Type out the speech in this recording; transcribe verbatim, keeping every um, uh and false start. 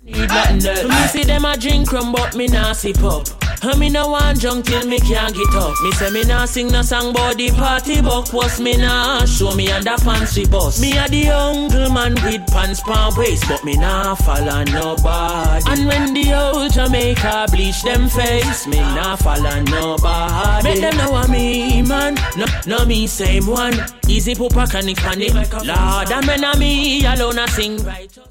Need nothing else. Me see them a drink rum, but me nah sip up. And me no want drunk till me can't get up. Me say me nah sing no song about the party buck. Was me nah show me under fancy bus. Me a the uncle man with pants pan waist, but me nah follow nobody. And when the old Jamaica bleach them face, me nah follow nobody. Make them know a me man, no, no me same one. Easy pupa canic panic. Lord, I'm in a me alone a sing right.